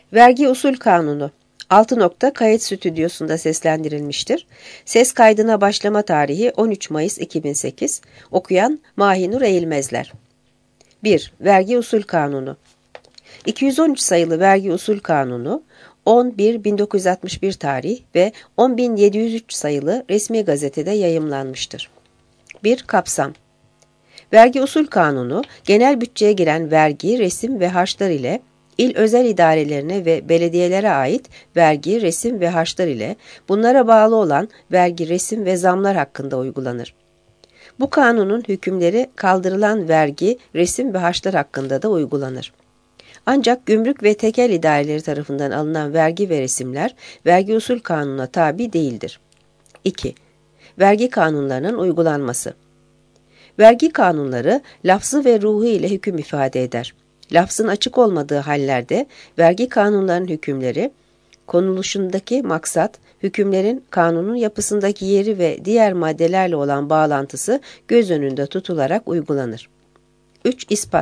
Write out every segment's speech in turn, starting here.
Vergi Usul Kanunu 6. Kayıt Stüdyosu'nda seslendirilmiştir. Ses kaydına başlama tarihi 13 Mayıs 2008. Okuyan Mahinur Eğilmezler. 1. Vergi Usul Kanunu 213 sayılı Vergi Usul Kanunu 10.1.1961 tarih ve 10.703 sayılı resmi gazetede yayımlanmıştır. 1. Kapsam Vergi Usul Kanunu, genel bütçeye giren vergi, resim ve harçlar ile İl özel idarelerine ve belediyelere ait vergi, resim ve harçlar ile bunlara bağlı olan vergi, resim ve zamlar hakkında uygulanır. Bu kanunun hükümleri kaldırılan vergi, resim ve harçlar hakkında da uygulanır. Ancak gümrük ve tekel idareleri tarafından alınan vergi ve resimler vergi usul kanununa tabi değildir. 2. Vergi kanunlarının uygulanması. Vergi kanunları lafzı ve ruhu ile hüküm ifade eder. Lafzın açık olmadığı hallerde vergi kanunlarının hükümleri, konuluşundaki maksat, hükümlerin kanunun yapısındaki yeri ve diğer maddelerle olan bağlantısı göz önünde tutularak uygulanır. 3. İspat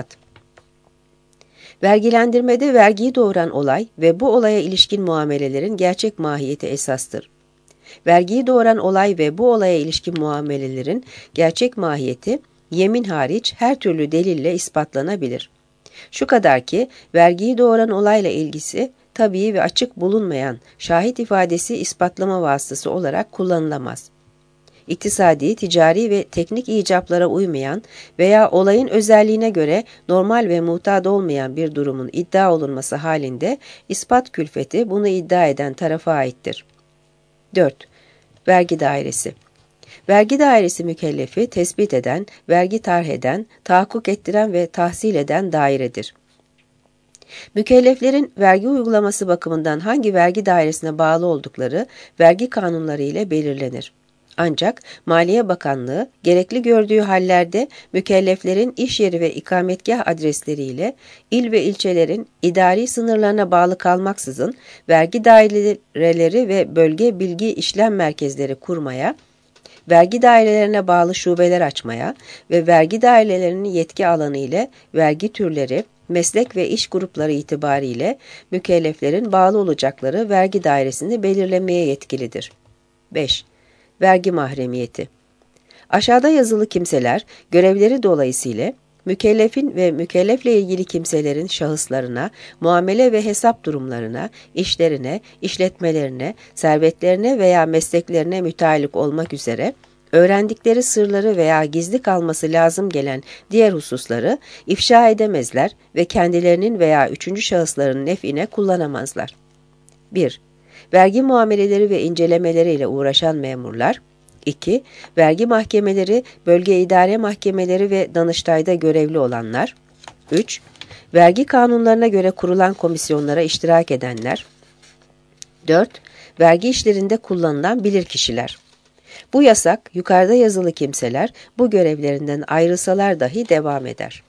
Vergilendirmede vergiyi doğuran olay ve bu olaya ilişkin muamelelerin gerçek mahiyeti esastır. Vergiyi doğuran olay ve bu olaya ilişkin muamelelerin gerçek mahiyeti, yemin hariç her türlü delille ispatlanabilir. Şu kadar ki, vergiyi doğuran olayla ilgisi, tabii ve açık bulunmayan şahit ifadesi ispatlama vasıtası olarak kullanılamaz. İktisadi, ticari ve teknik icaplara uymayan veya olayın özelliğine göre normal ve mutat olmayan bir durumun iddia olunması halinde ispat külfeti bunu iddia eden tarafa aittir. 4. Vergi dairesi Vergi dairesi mükellefi tespit eden, vergi tarh eden, tahakkuk ettiren ve tahsil eden dairedir. Mükelleflerin vergi uygulaması bakımından hangi vergi dairesine bağlı oldukları vergi kanunları ile belirlenir. Ancak Maliye Bakanlığı gerekli gördüğü hallerde mükelleflerin iş yeri ve ikametgah adresleriyle il ve ilçelerin idari sınırlarına bağlı kalmaksızın vergi daireleri ve bölge bilgi işlem merkezleri kurmaya, vergi dairelerine bağlı şubeler açmaya ve vergi dairelerinin yetki alanı ile vergi türleri, meslek ve iş grupları itibariyle mükelleflerin bağlı olacakları vergi dairesini belirlemeye yetkilidir. 5. Vergi mahremiyeti. Aşağıda yazılı kimseler görevleri dolayısıyla mükellefin ve mükellefle ilgili kimselerin şahıslarına, muamele ve hesap durumlarına, işlerine, işletmelerine, servetlerine veya mesleklerine müteallik olmak üzere öğrendikleri sırları veya gizli kalması lazım gelen diğer hususları ifşa edemezler ve kendilerinin veya üçüncü şahısların nef'ine kullanamazlar. 1. Vergi muameleleri ve incelemeleriyle uğraşan memurlar. 2. Vergi mahkemeleri, bölge idare mahkemeleri ve Danıştay'da görevli olanlar. 3. Vergi kanunlarına göre kurulan komisyonlara iştirak edenler. 4. Vergi işlerinde kullanılan bilirkişiler. Bu yasak, yukarıda yazılı kimseler bu görevlerinden ayrılsalar dahi devam eder.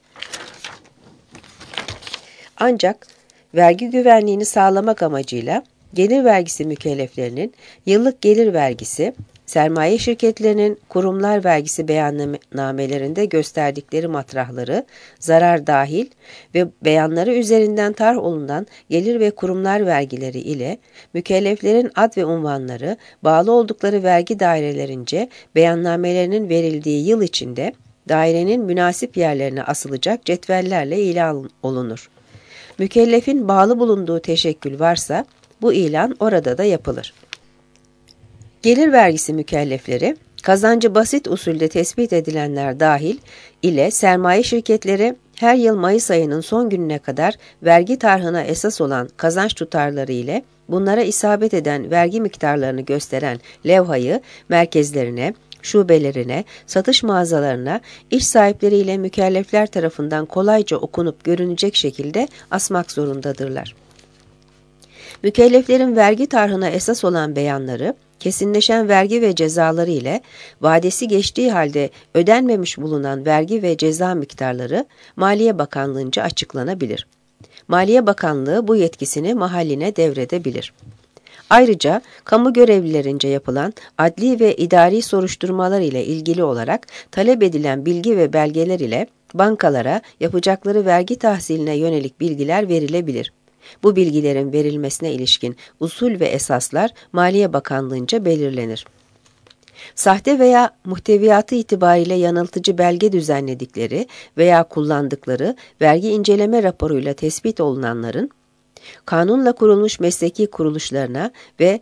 Ancak vergi güvenliğini sağlamak amacıyla gelir vergisi mükelleflerinin yıllık gelir vergisi, sermaye şirketlerinin kurumlar vergisi beyannamelerinde gösterdikleri matrahları, zarar dahil ve beyanları üzerinden tarh olunan gelir ve kurumlar vergileri ile mükelleflerin ad ve unvanları bağlı oldukları vergi dairelerince beyannamelerinin verildiği yıl içinde dairenin münasip yerlerine asılacak cetvellerle ilan olunur. Mükellefin bağlı bulunduğu teşekkül varsa bu ilan orada da yapılır. Gelir vergisi mükellefleri, kazancı basit usulde tespit edilenler dahil ile sermaye şirketleri her yıl Mayıs ayının son gününe kadar vergi tarhına esas olan kazanç tutarları ile bunlara isabet eden vergi miktarlarını gösteren levhayı merkezlerine, şubelerine, satış mağazalarına, iş sahipleriyle mükellefler tarafından kolayca okunup görünecek şekilde asmak zorundadırlar. Mükelleflerin vergi tarhına esas olan beyanları, kesinleşen vergi ve cezaları ile vadesi geçtiği halde ödenmemiş bulunan vergi ve ceza miktarları Maliye Bakanlığı'nca açıklanabilir. Maliye Bakanlığı bu yetkisini mahalline devredebilir. Ayrıca kamu görevlilerince yapılan adli ve idari soruşturmalar ile ilgili olarak talep edilen bilgi ve belgeler ile bankalara yapacakları vergi tahsiline yönelik bilgiler verilebilir. Bu bilgilerin verilmesine ilişkin usul ve esaslar Maliye Bakanlığı'nca belirlenir. Sahte veya muhteviyatı itibariyle yanıltıcı belge düzenledikleri veya kullandıkları vergi inceleme raporuyla tespit olunanların, kanunla kurulmuş mesleki kuruluşlarına ve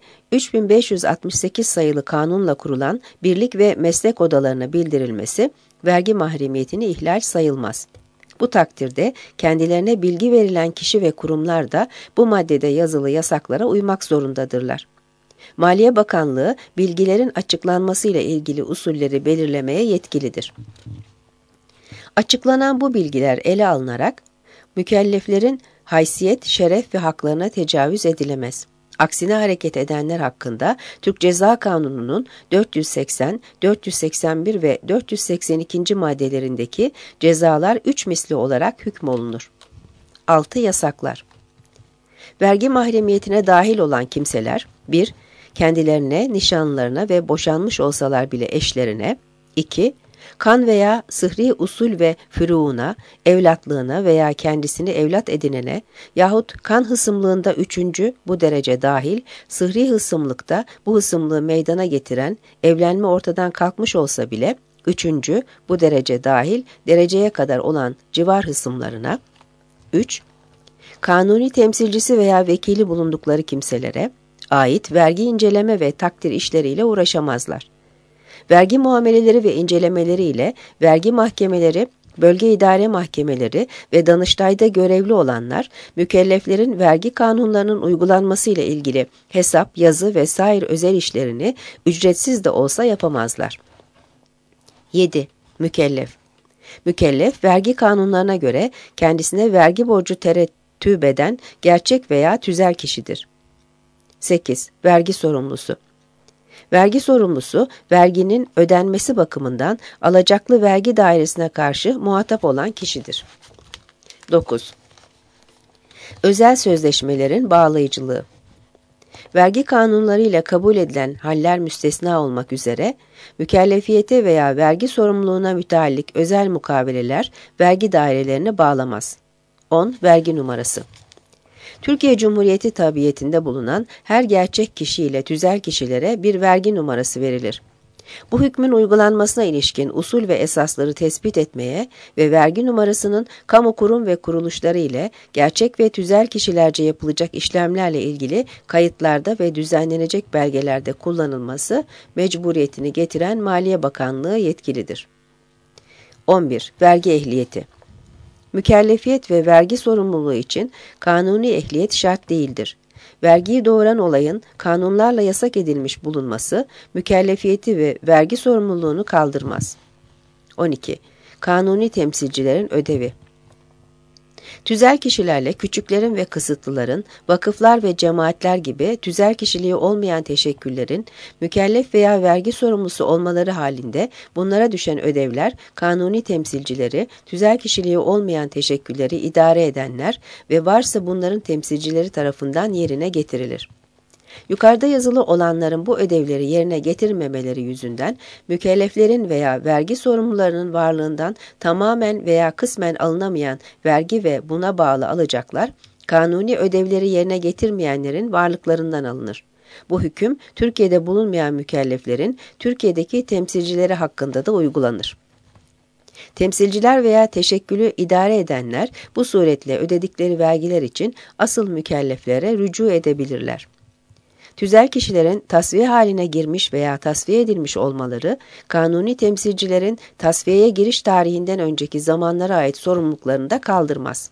3568 sayılı kanunla kurulan birlik ve meslek odalarına bildirilmesi, vergi mahremiyetini ihlal sayılmaz. Bu takdirde kendilerine bilgi verilen kişi ve kurumlar da bu maddede yazılı yasaklara uymak zorundadırlar. Maliye Bakanlığı, bilgilerin açıklanmasıyla ilgili usulleri belirlemeye yetkilidir. Açıklanan bu bilgiler ele alınarak, mükelleflerin haysiyet, şeref ve haklarına tecavüz edilemez. Aksine hareket edenler hakkında Türk Ceza Kanunu'nun 480, 481 ve 482. maddelerindeki cezalar 3 misli olarak hükmolunur. 6. Yasaklar. Vergi mahremiyetine dahil olan kimseler: 1. Kendilerine, nişanlarına ve boşanmış olsalar bile eşlerine; 2. Kan veya sıhri usul ve füruğuna, evlatlığına veya kendisini evlat edinene yahut kan hısımlığında 3. bu derece dahil, sıhri hısımlıkta bu hısımlığı meydana getiren, evlenme ortadan kalkmış olsa bile 3. bu derece dahil dereceye kadar olan civar hısımlarına; 3. Kanuni temsilcisi veya vekili bulundukları kimselere ait vergi inceleme ve takdir işleriyle uğraşamazlar. Vergi muameleleri ve incelemeleri ile vergi mahkemeleri, bölge idare mahkemeleri ve Danıştay'da görevli olanlar, mükelleflerin vergi kanunlarının uygulanması ile ilgili hesap, yazı ve sair özel işlerini ücretsiz de olsa yapamazlar. 7. Mükellef. Mükellef, vergi kanunlarına göre kendisine vergi borcu terettüp eden gerçek veya tüzel kişidir. 8. Vergi sorumlusu. Vergi sorumlusu, verginin ödenmesi bakımından alacaklı vergi dairesine karşı muhatap olan kişidir. 9. Özel sözleşmelerin bağlayıcılığı. Vergi kanunlarıyla kabul edilen haller müstesna olmak üzere, mükellefiyete veya vergi sorumluluğuna müteallik özel mukaveleler vergi dairelerini bağlamaz. 10. Vergi numarası. Türkiye Cumhuriyeti tabiyetinde bulunan her gerçek kişi ile tüzel kişilere bir vergi numarası verilir. Bu hükmün uygulanmasına ilişkin usul ve esasları tespit etmeye ve vergi numarasının kamu kurum ve kuruluşları ile gerçek ve tüzel kişilerce yapılacak işlemlerle ilgili kayıtlarda ve düzenlenecek belgelerde kullanılması mecburiyetini getiren Maliye Bakanlığı yetkilidir. 11. Vergi ehliyeti. Mükellefiyet ve vergi sorumluluğu için kanuni ehliyet şart değildir. Vergiyi doğuran olayın kanunlarla yasak edilmiş bulunması, mükellefiyeti ve vergi sorumluluğunu kaldırmaz. 12. Kanuni temsilcilerin ödevi. Tüzel kişilerle küçüklerin ve kısıtlıların, vakıflar ve cemaatler gibi tüzel kişiliği olmayan teşekküllerin mükellef veya vergi sorumlusu olmaları halinde bunlara düşen ödevler, kanuni temsilcileri, tüzel kişiliği olmayan teşekkülleri idare edenler ve varsa bunların temsilcileri tarafından yerine getirilir. Yukarıda yazılı olanların bu ödevleri yerine getirmemeleri yüzünden mükelleflerin veya vergi sorumlularının varlığından tamamen veya kısmen alınamayan vergi ve buna bağlı alacaklar, kanuni ödevleri yerine getirmeyenlerin varlıklarından alınır. Bu hüküm Türkiye'de bulunmayan mükelleflerin Türkiye'deki temsilcileri hakkında da uygulanır. Temsilciler veya teşekkülü idare edenler bu suretle ödedikleri vergiler için asıl mükelleflere rücu edebilirler. Tüzel kişilerin tasfiye haline girmiş veya tasfiye edilmiş olmaları, kanuni temsilcilerin tasfiyeye giriş tarihinden önceki zamanlara ait sorumluluklarını da kaldırmaz.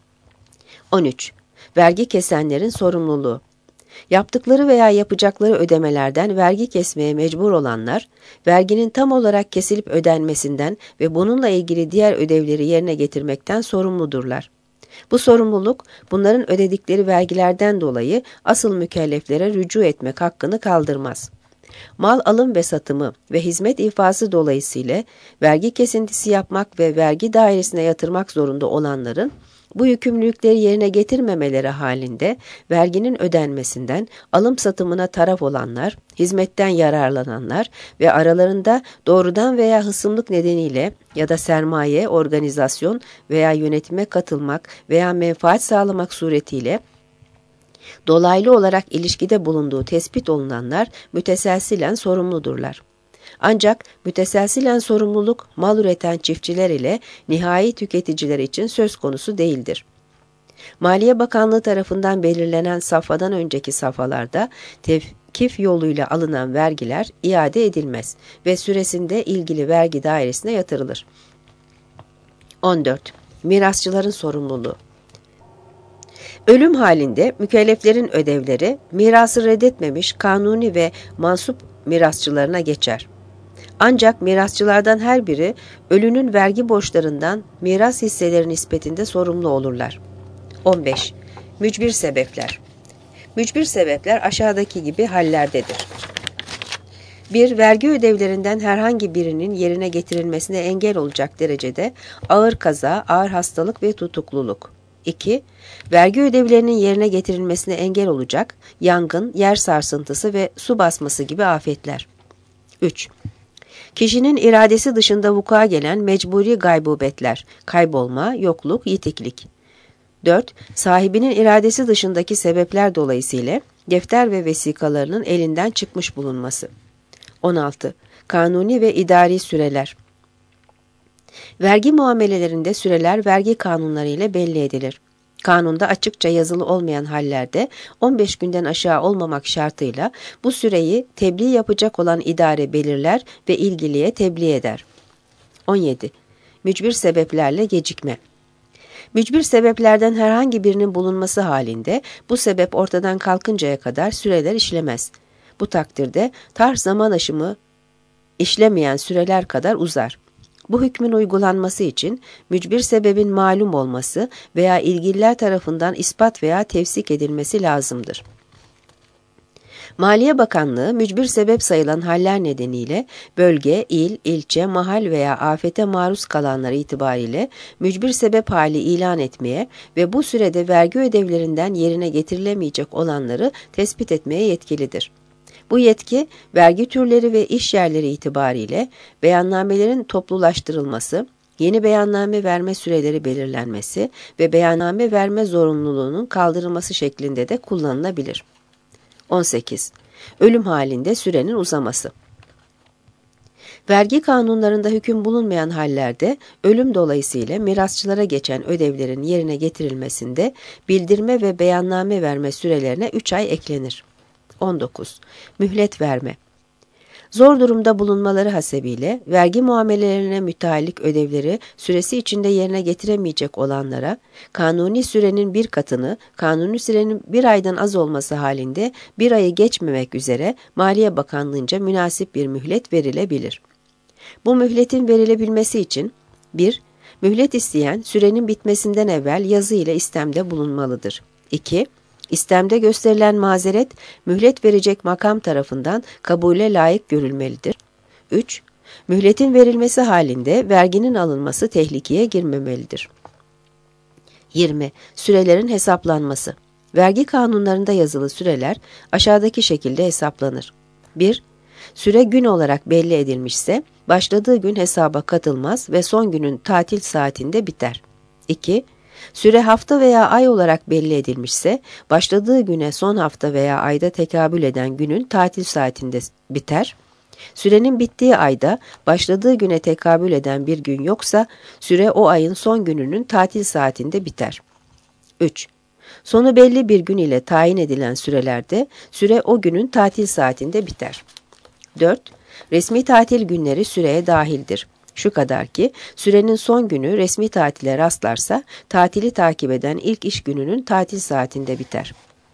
13. Vergi kesenlerin sorumluluğu. Yaptıkları veya yapacakları ödemelerden vergi kesmeye mecbur olanlar, verginin tam olarak kesilip ödenmesinden ve bununla ilgili diğer ödevleri yerine getirmekten sorumludurlar. Bu sorumluluk, bunların ödedikleri vergilerden dolayı asıl mükelleflere rücu etmek hakkını kaldırmaz. Mal alım ve satımı ve hizmet ifası dolayısıyla vergi kesintisi yapmak ve vergi dairesine yatırmak zorunda olanların, bu yükümlülükleri yerine getirmemeleri halinde verginin ödenmesinden alım satımına taraf olanlar, hizmetten yararlananlar ve aralarında doğrudan veya hısımlık nedeniyle ya da sermaye, organizasyon veya yönetime katılmak veya menfaat sağlamak suretiyle Dolaylı olarak ilişkide bulunduğu tespit olunanlar müteselsilen sorumludurlar. Ancak müteselsilen sorumluluk mal üreten çiftçiler ile nihai tüketiciler için söz konusu değildir. Maliye Bakanlığı tarafından belirlenen safhadan önceki safhalarda tevkif yoluyla alınan vergiler iade edilmez ve süresinde ilgili vergi dairesine yatırılır. 14. Mirasçıların sorumluluğu. Ölüm halinde mükelleflerin ödevleri mirası reddetmemiş kanuni ve mansup mirasçılarına geçer. Ancak mirasçılardan her biri ölünün vergi borçlarından miras hisseleri nispetinde sorumlu olurlar. 15. Mücbir sebepler. Mücbir sebepler aşağıdaki gibi hallerdedir. 1. Vergi ödevlerinden herhangi birinin yerine getirilmesine engel olacak derecede ağır kaza, ağır hastalık ve tutukluluk. 2. Vergi ödevlerinin yerine getirilmesine engel olacak yangın, yer sarsıntısı ve su basması gibi afetler. 3. Kişinin iradesi dışında vuku'a gelen mecburi gaybubetler, kaybolma, yokluk, yitiklik. 4. Sahibinin iradesi dışındaki sebepler dolayısıyla defter ve vesikalarının elinden çıkmış bulunması. 16. Kanuni ve idari süreler. Vergi muamelelerinde süreler vergi kanunları ile belli edilir. Kanunda açıkça yazılı olmayan hallerde 15 günden aşağı olmamak şartıyla bu süreyi tebliğ yapacak olan idare belirler ve ilgiliye tebliğ eder. 17. Mücbir sebeplerle gecikme. Mücbir sebeplerden herhangi birinin bulunması halinde bu sebep ortadan kalkıncaya kadar süreler işlemez. Bu takdirde tarz zaman aşımı işlemeyen süreler kadar uzar. Bu hükmün uygulanması için mücbir sebebin malum olması veya ilgililer tarafından ispat veya tevsik edilmesi lazımdır. Maliye Bakanlığı mücbir sebep sayılan haller nedeniyle bölge, il, ilçe, mahal veya afete maruz kalanlar itibariyle mücbir sebep hali ilan etmeye ve bu sürede vergi ödevlerinden yerine getirilemeyecek olanları tespit etmeye yetkilidir. Bu yetki, vergi türleri ve iş yerleri itibariyle beyannamelerin toplulaştırılması, yeni beyanname verme süreleri belirlenmesi ve beyanname verme zorunluluğunun kaldırılması şeklinde de kullanılabilir. 18. Ölüm halinde sürenin uzaması. Vergi kanunlarında hüküm bulunmayan hallerde ölüm dolayısıyla mirasçılara geçen ödevlerin yerine getirilmesinde bildirme ve beyanname verme sürelerine 3 ay eklenir. 19. Mühlet verme. Zor durumda bulunmaları hasebiyle vergi muamelelerine müteallik ödevleri süresi içinde yerine getiremeyecek olanlara kanuni sürenin bir katını kanuni sürenin bir aydan az olması halinde bir ayı geçmemek üzere Maliye Bakanlığı'nca münasip bir mühlet verilebilir. Bu mühletin verilebilmesi için 1. Mühlet isteyen sürenin bitmesinden evvel yazı ile istemde bulunmalıdır. 2. İstemde gösterilen mazeret, mühlet verecek makam tarafından kabule layık görülmelidir. 3. Mühletin verilmesi halinde verginin alınması tehlikeye girmemelidir. 20. Sürelerin hesaplanması. Vergi kanunlarında yazılı süreler aşağıdaki şekilde hesaplanır. 1. Süre gün olarak belli edilmişse, başladığı gün hesaba katılmaz ve son günün tatil saatinde biter. 2. Süre hafta veya ay olarak belli edilmişse, başladığı güne son hafta veya ayda tekabül eden günün tatil saatinde biter. Sürenin bittiği ayda başladığı güne tekabül eden bir gün yoksa, süre o ayın son gününün tatil saatinde biter. 3. Sonu belli bir gün ile tayin edilen sürelerde, süre o günün tatil saatinde biter. 4. Resmi tatil günleri süreye dahildir. Şu kadar ki sürenin son günü resmi tatile rastlarsa tatili takip eden ilk iş gününün tatil saatinde biter.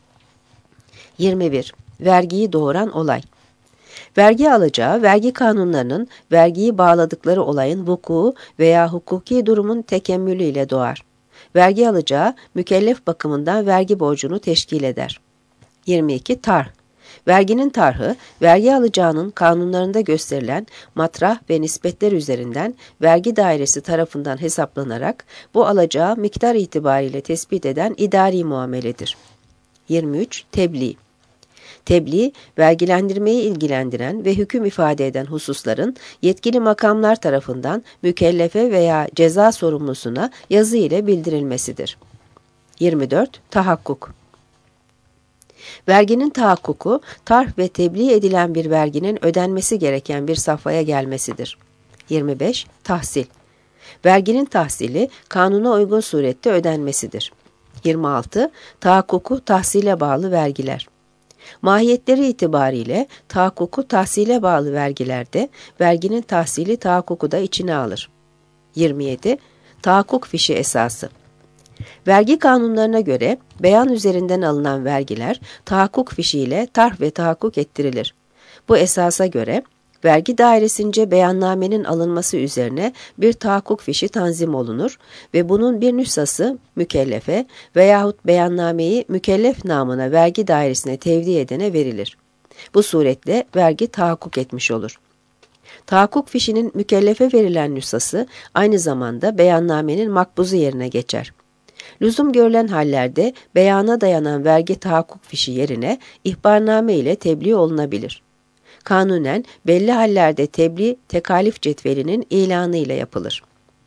21. Vergiyi doğuran olay. Vergi alacağı, vergi kanunlarının vergiyi bağladıkları olayın vuku veya hukuki durumun tekemmülü ile doğar. Vergi alacağı, mükellef bakımından vergi borcunu teşkil eder. 22. Tarh. Verginin tarhı, vergi alacağının kanunlarında gösterilen matrah ve nispetler üzerinden vergi dairesi tarafından hesaplanarak bu alacağı miktar itibariyle tespit eden idari muameledir. 23. Tebliğ. Tebliğ, vergilendirmeyi ilgilendiren ve hüküm ifade eden hususların yetkili makamlar tarafından mükellefe veya ceza sorumlusuna yazı ile bildirilmesidir. 24. Tahakkuk. Verginin tahakkuku, tarh ve tebliğ edilen bir verginin ödenmesi gereken bir safhaya gelmesidir. 25. Tahsil. Verginin tahsili, kanuna uygun surette ödenmesidir. 26. Tahakkuku tahsile bağlı vergiler. Mahiyetleri itibariyle tahakkuku tahsile bağlı vergilerde verginin tahsili tahakkuku da içine alır. 27. Tahakkuk fişi esası. Vergi kanunlarına göre beyan üzerinden alınan vergiler tahakkuk fişiyle tarh ve tahakkuk ettirilir. Bu esasa göre vergi dairesince beyannamenin alınması üzerine bir tahakkuk fişi tanzim olunur ve bunun bir nüshası mükellefe veyahut beyannameyi mükellef namına vergi dairesine tevdi edene verilir. Bu suretle vergi tahakkuk etmiş olur. Tahakkuk fişinin mükellefe verilen nüshası aynı zamanda beyannamenin makbuzu yerine geçer. Lüzum görülen hallerde beyana dayanan vergi tahakkuk fişi yerine ihbarname ile tebliğ olunabilir. Kanunen belli hallerde tebliğ tekalif cetvelinin ilanı ile yapılır.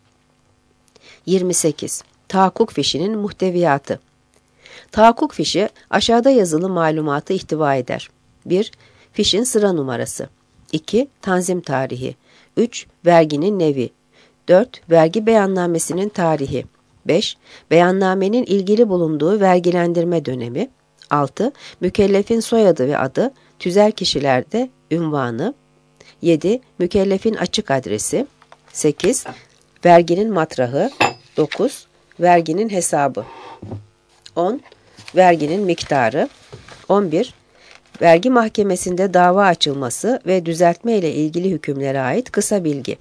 28. Tahakkuk fişinin muhteviyatı. Tahakkuk fişi aşağıda yazılı malumatı ihtiva eder. 1. Fişin sıra numarası. 2. Tanzim tarihi. 3. Verginin nevi. 4. Vergi beyannamesinin tarihi. 5. Beyannamenin ilgili bulunduğu vergilendirme dönemi. 6. Mükellefin soyadı ve adı, tüzel kişilerde ünvanı. 7. Mükellefin açık adresi. 8. Verginin matrahı. 9. Verginin hesabı. 10. Verginin miktarı. 11. Vergi mahkemesinde dava açılması ve düzeltme ile ilgili hükümlere ait kısa bilgi.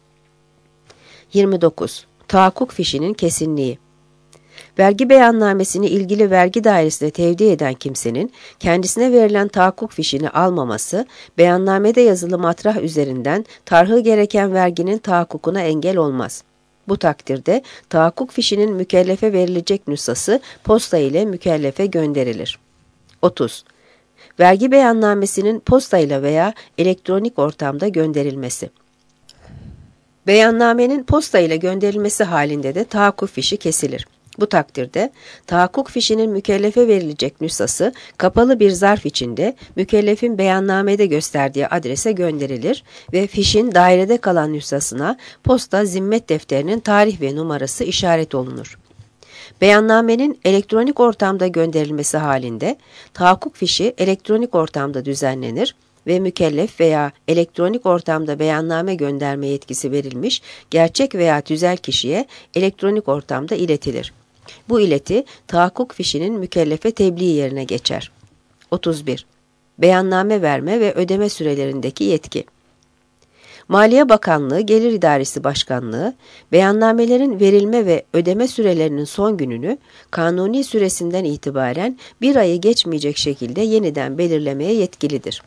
29. Tahakkuk fişinin kesinliği. Vergi beyannamesini ilgili vergi dairesine tevdi eden kimsenin kendisine verilen tahakkuk fişini almaması, beyannamede yazılı matrah üzerinden tarhı gereken verginin tahakkukuna engel olmaz. Bu takdirde tahakkuk fişinin mükellefe verilecek nüshası posta ile mükellefe gönderilir. 30. Vergi beyannamesinin posta ile veya elektronik ortamda gönderilmesi. Beyannamenin posta ile gönderilmesi halinde de tahakkuk fişi kesilir. Bu takdirde tahakkuk fişinin mükellefe verilecek nüshası kapalı bir zarf içinde mükellefin beyannamede gösterdiği adrese gönderilir ve fişin dairede kalan nüshasına posta zimmet defterinin tarih ve numarası işaret olunur. Beyannamenin elektronik ortamda gönderilmesi halinde tahakkuk fişi elektronik ortamda düzenlenir ve mükellef veya elektronik ortamda beyanname gönderme yetkisi verilmiş gerçek veya tüzel kişiye elektronik ortamda iletilir. Bu ileti tahakkuk fişinin mükellefe tebliğ yerine geçer. 31. Beyanname verme ve ödeme sürelerindeki yetki. Maliye Bakanlığı Gelir İdaresi Başkanlığı, beyannamelerin verilme ve ödeme sürelerinin son gününü kanuni süresinden itibaren bir ayı geçmeyecek şekilde yeniden belirlemeye yetkilidir.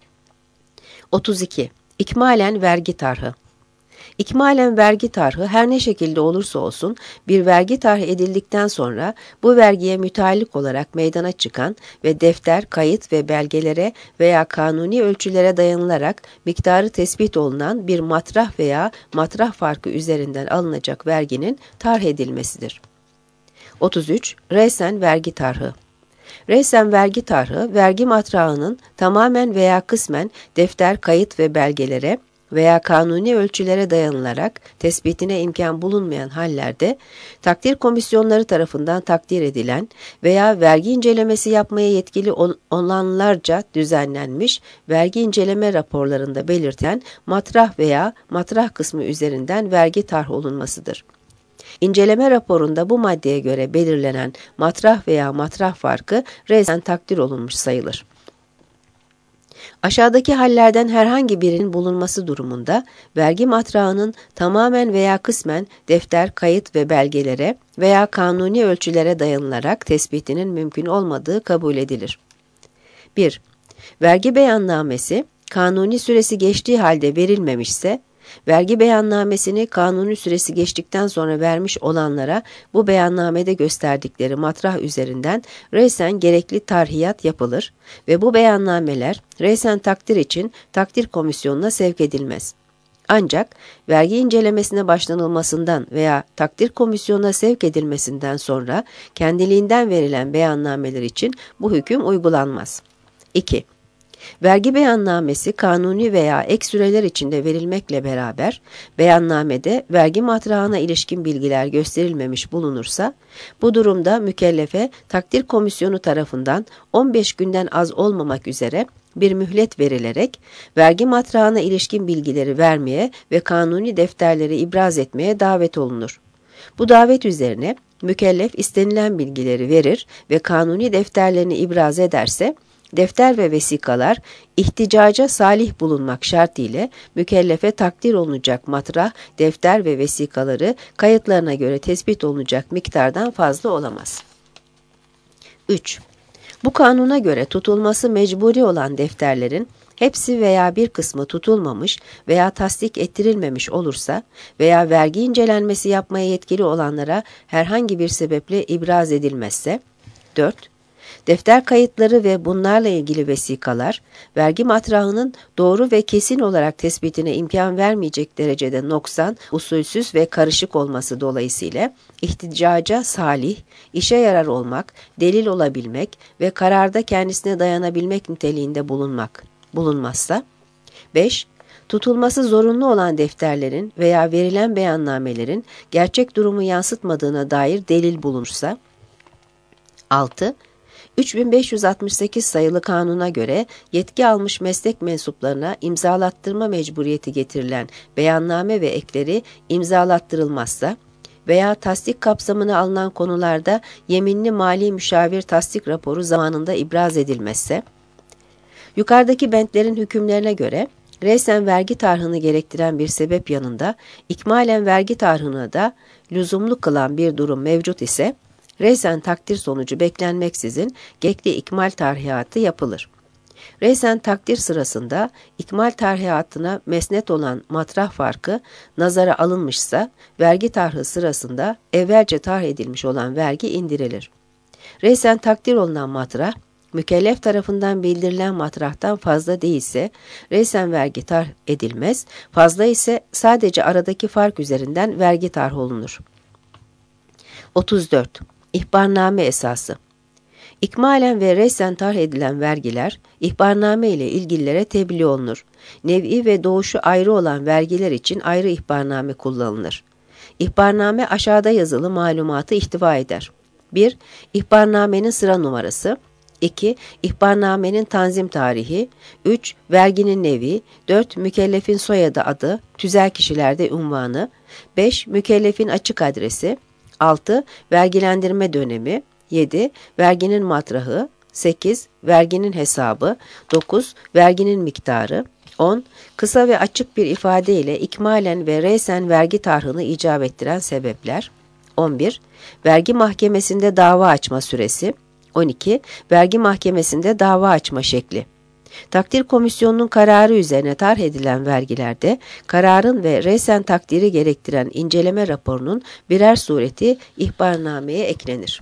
32. İkmalen vergi tarhı. İkmalen vergi tarhı her ne şekilde olursa olsun bir vergi tarh edildikten sonra bu vergiye müteallik olarak meydana çıkan ve defter, kayıt ve belgelere veya kanuni ölçülere dayanılarak miktarı tespit olunan bir matrah veya matrah farkı üzerinden alınacak verginin tarh edilmesidir. 33. Resen vergi tarhı. Resen vergi tarhı, vergi matrahının tamamen veya kısmen defter, kayıt ve belgelere veya kanuni ölçülere dayanılarak tespitine imkan bulunmayan hallerde takdir komisyonları tarafından takdir edilen veya vergi incelemesi yapmaya yetkili olanlarca düzenlenmiş vergi inceleme raporlarında belirten matrah veya matrah kısmı üzerinden vergi tarh olunmasıdır. İnceleme raporunda bu maddeye göre belirlenen matrah veya matrah farkı resen takdir olunmuş sayılır. Aşağıdaki hallerden herhangi birinin bulunması durumunda vergi matrahının tamamen veya kısmen defter, kayıt ve belgelere veya kanuni ölçülere dayanılarak tespitinin mümkün olmadığı kabul edilir. 1. Vergi beyannamesi kanuni süresi geçtiği halde verilmemişse, vergi beyannamesini kanuni süresi geçtikten sonra vermiş olanlara bu beyannamede gösterdikleri matrah üzerinden resen gerekli tarhiyat yapılır ve bu beyannameler resen takdir için takdir komisyonuna sevk edilmez. Ancak vergi incelemesine başlanılmasından veya takdir komisyonuna sevk edilmesinden sonra kendiliğinden verilen beyannameler için bu hüküm uygulanmaz. 2. Vergi beyannamesi kanuni veya ek süreler içinde verilmekle beraber beyannamede vergi matrahına ilişkin bilgiler gösterilmemiş bulunursa, bu durumda mükellefe takdir komisyonu tarafından 15 günden az olmamak üzere bir mühlet verilerek vergi matrahına ilişkin bilgileri vermeye ve kanuni defterleri ibraz etmeye davet olunur. Bu davet üzerine mükellef istenilen bilgileri verir ve kanuni defterlerini ibraz ederse, defter ve vesikalar ihticaca salih bulunmak şartıyla mükellefe takdir olunacak matrah, defter ve vesikaları kayıtlarına göre tespit olunacak miktardan fazla olamaz. 3. Bu kanuna göre tutulması mecburi olan defterlerin hepsi veya bir kısmı tutulmamış veya tasdik ettirilmemiş olursa veya vergi incelenmesi yapmaya yetkili olanlara herhangi bir sebeple ibraz edilmezse. 4. Defter kayıtları ve bunlarla ilgili vesikalar, vergi matrahının doğru ve kesin olarak tespitine imkan vermeyecek derecede noksan, usulsüz ve karışık olması dolayısıyla ihticaca salih, işe yarar olmak, delil olabilmek ve kararda kendisine dayanabilmek niteliğinde bulunmazsa. 5. Tutulması zorunlu olan defterlerin veya verilen beyannamelerin gerçek durumu yansıtmadığına dair delil bulunursa. 6. 3568 sayılı kanuna göre yetki almış meslek mensuplarına imzalattırma mecburiyeti getirilen beyanname ve ekleri imzalattırılmazsa veya tasdik kapsamına alınan konularda yeminli mali müşavir tasdik raporu zamanında ibraz edilmezse, yukarıdaki bentlerin hükümlerine göre resen vergi tarhını gerektiren bir sebep yanında ikmalen vergi tarhını da lüzumlu kılan bir durum mevcut ise, resen takdir sonucu beklenmeksizin gerekli ikmal tarhiatı yapılır. Resen takdir sırasında ikmal tarhiatına mesnet olan matrah farkı nazara alınmışsa, vergi tarhı sırasında evvelce tarh edilmiş olan vergi indirilir. Resen takdir olunan matrah, mükellef tarafından bildirilen matrahtan fazla değilse, resen vergi tarh edilmez, fazla ise sadece aradaki fark üzerinden vergi tarh olunur. 34. İhbarname esası. İkmalen ve resen tarh edilen vergiler, ihbarname ile ilgililere tebliğ olunur. Nev'i ve doğuşu ayrı olan vergiler için ayrı ihbarname kullanılır. İhbarname aşağıda yazılı malumatı ihtiva eder. 1. İhbarnamenin sıra numarası. 2. İhbarnamenin tanzim tarihi. 3. Verginin nevi. 4. Mükellefin soyadı adı, tüzel kişilerde unvanı. 5. Mükellefin açık adresi. 6. Vergilendirme dönemi. 7. Verginin matrahı. 8. Verginin hesabı. 9. Verginin miktarı. 10. Kısa ve açık bir ifade ile ikmalen ve resen vergi tarhını icap ettiren sebepler. 11. Vergi mahkemesinde dava açma süresi. 12. Vergi mahkemesinde dava açma şekli. Takdir komisyonunun kararı üzerine tarh edilen vergilerde kararın ve resen takdiri gerektiren inceleme raporunun birer sureti ihbarnameye eklenir.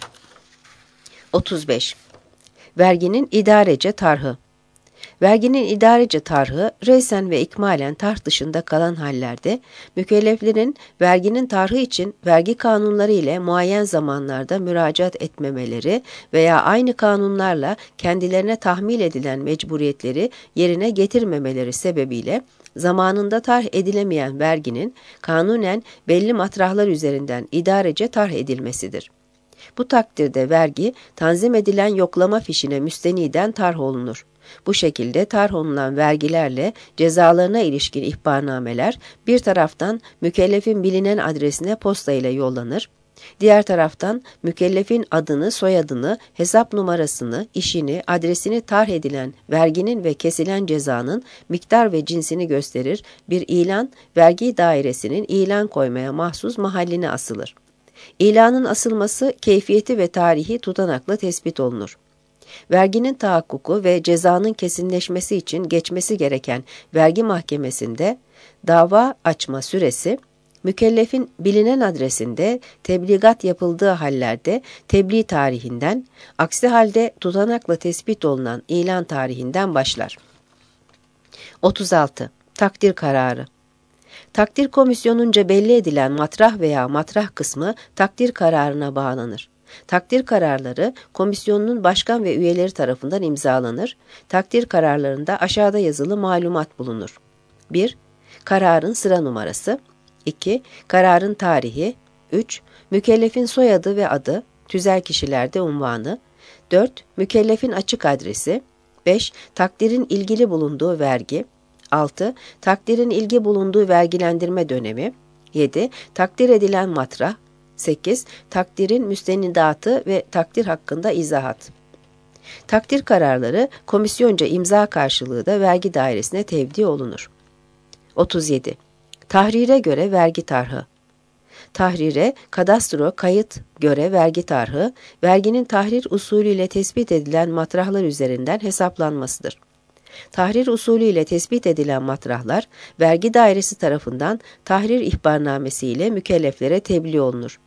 35. Verginin idarece tarhı. Verginin idarece tarhı, resen ve ikmalen tarh dışında kalan hallerde, mükelleflerin verginin tarhı için vergi kanunları ile muayyen zamanlarda müracaat etmemeleri veya aynı kanunlarla kendilerine tahmil edilen mecburiyetleri yerine getirmemeleri sebebiyle, zamanında tarh edilemeyen verginin kanunen belli matrahlar üzerinden idarece tarh edilmesidir. Bu takdirde vergi, tanzim edilen yoklama fişine müsteniden tarh olunur. Bu şekilde tarh olunan vergilerle cezalarına ilişkin ihbarnameler bir taraftan mükellefin bilinen adresine posta ile yollanır, diğer taraftan mükellefin adını, soyadını, hesap numarasını, işini, adresini tarh edilen verginin ve kesilen cezanın miktar ve cinsini gösterir bir ilan, vergi dairesinin ilan koymaya mahsus mahalline asılır. İlanın asılması, keyfiyeti ve tarihi tutanakla tespit olunur. Verginin tahakkuku ve cezanın kesinleşmesi için geçmesi gereken vergi mahkemesinde dava açma süresi, mükellefin bilinen adresinde tebligat yapıldığı hallerde tebliğ tarihinden, aksi halde tutanakla tespit olunan ilan tarihinden başlar. 36. Takdir kararı. Takdir komisyonunca belli edilen matrah veya matrah kısmı takdir kararına bağlanır. Takdir kararları komisyonun başkan ve üyeleri tarafından imzalanır. Takdir kararlarında aşağıda yazılı malumat bulunur. 1. Kararın sıra numarası. 2. Kararın tarihi. 3. Mükellefin soyadı ve adı, tüzel kişilerde unvanı. 4. Mükellefin açık adresi. 5. Takdirin ilgili bulunduğu vergi. 6. Takdirin ilgi bulunduğu vergilendirme dönemi. 7. Takdir edilen matrah. 8. Takdirin müstenidatı ve takdir hakkında izahat. Takdir kararları komisyonca imza karşılığı da vergi dairesine tevdi olunur. 37. Tahrire göre vergi tarhı. Tahrire, kadastro, kayıt göre vergi tarhı, verginin tahrir usulüyle tespit edilen matrahlar üzerinden hesaplanmasıdır. Tahrir usulüyle tespit edilen matrahlar, vergi dairesi tarafından tahrir ihbarnamesi ile mükelleflere tebliğ olunur.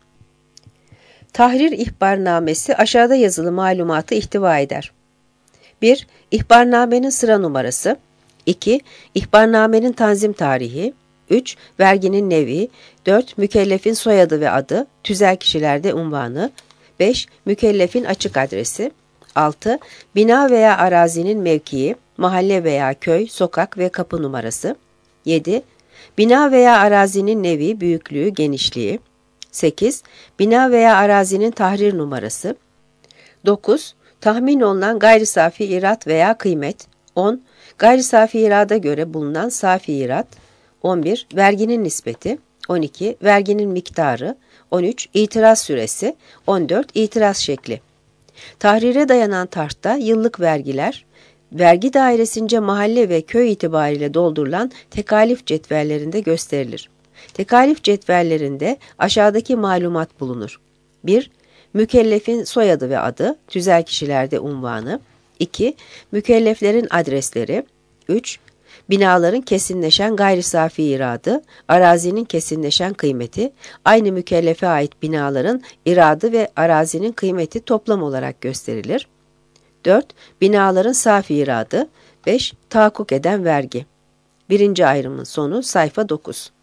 Tahrir ihbarnamesi aşağıda yazılı malumatı ihtiva eder. 1. İhbarnamenin sıra numarası. 2. İhbarnamenin tanzim tarihi. 3. Verginin nevi. 4. Mükellefin soyadı ve adı, tüzel kişilerde unvanı. 5. Mükellefin açık adresi. 6. Bina veya arazinin mevkii, mahalle veya köy, sokak ve kapı numarası. 7. Bina veya arazinin nevi, büyüklüğü, genişliği. 8. Bina veya arazinin tahrir numarası. 9. Tahmin olunan gayri safi irat veya kıymet. 10. Gayri safi irada göre bulunan safi irat. 11. Verginin nispeti. 12. Verginin miktarı. 13. İtiraz süresi. 14. İtiraz şekli. Tahrire dayanan tarhta yıllık vergiler, vergi dairesince mahalle ve köy itibariyle doldurulan tekalif cetvellerinde gösterilir. Tekalif cetvellerinde aşağıdaki malumat bulunur. 1. Mükellefin soyadı ve adı, tüzel kişilerde unvanı. 2. Mükelleflerin adresleri. 3. Binaların kesinleşen gayri safi iradı, arazinin kesinleşen kıymeti, aynı mükellefe ait binaların iradı ve arazinin kıymeti toplam olarak gösterilir. 4. Binaların safi iradı. 5. Tahakkuk eden vergi. 1. ayrımın sonu sayfa 9.